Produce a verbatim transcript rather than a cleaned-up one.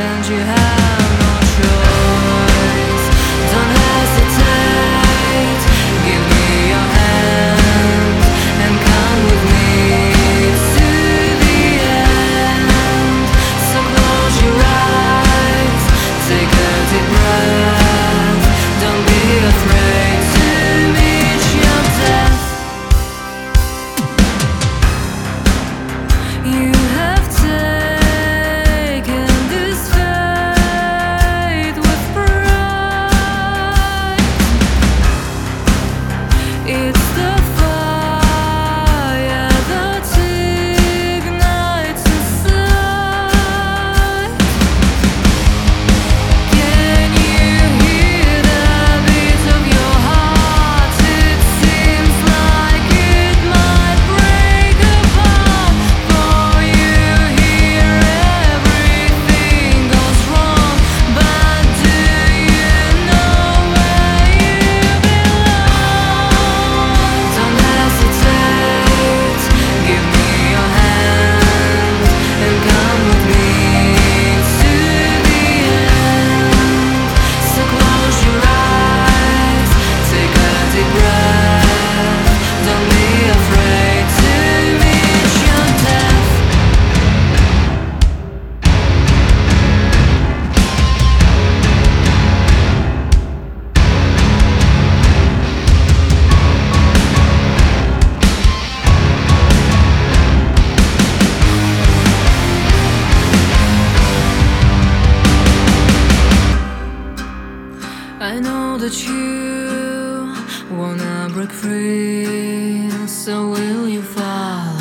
and you have no choice. Don't hesitate, give me your hand and come with me to the end. So close your eyes, take a deep breath, don't be afraid to meet your death. You have taken this fate with pride. It's the fire that ignites inside. Can you hear the beat of your heart? It seems like it might break apart. For you hear everything goes wrong, but do you know where you belong? Don't hesitate, give me your hand and come with me to the end. So close your eyes, take a deep breath, don't be afraid to meet your death. I know that you wanna break free, so will you follow?